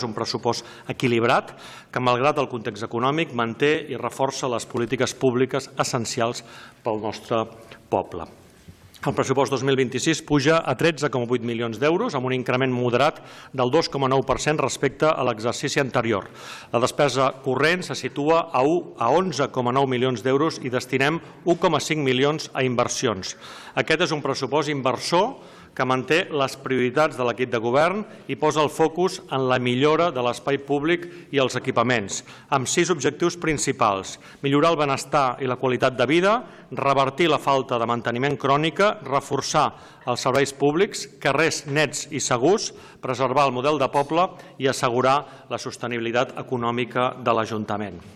un pressupost equilibrat que, malgrat el context econòmic, manté i reforça les polítiques públiques essencials pel nostre poble. El pressupost 2026 puja a 13,8 milions d'euros, amb un increment moderat del 2,9% respecte a l'exercici anterior. La despesa corrent se situa a 11,9 milions d'euros i destinem 1,5 milions a inversions. Aquest és un pressupost inversor que manté les prioritats de l'equip de govern i posa el focus en la millora de l'espai públic i els equipaments, amb 6 objectius principals: millorar el benestar i la qualitat de vida, revertir la falta de manteniment crònica, reforçar els serveis públics, carrers nets i segurs, preservar el model de poble i assegurar la sostenibilitat econòmica de l'Ajuntament.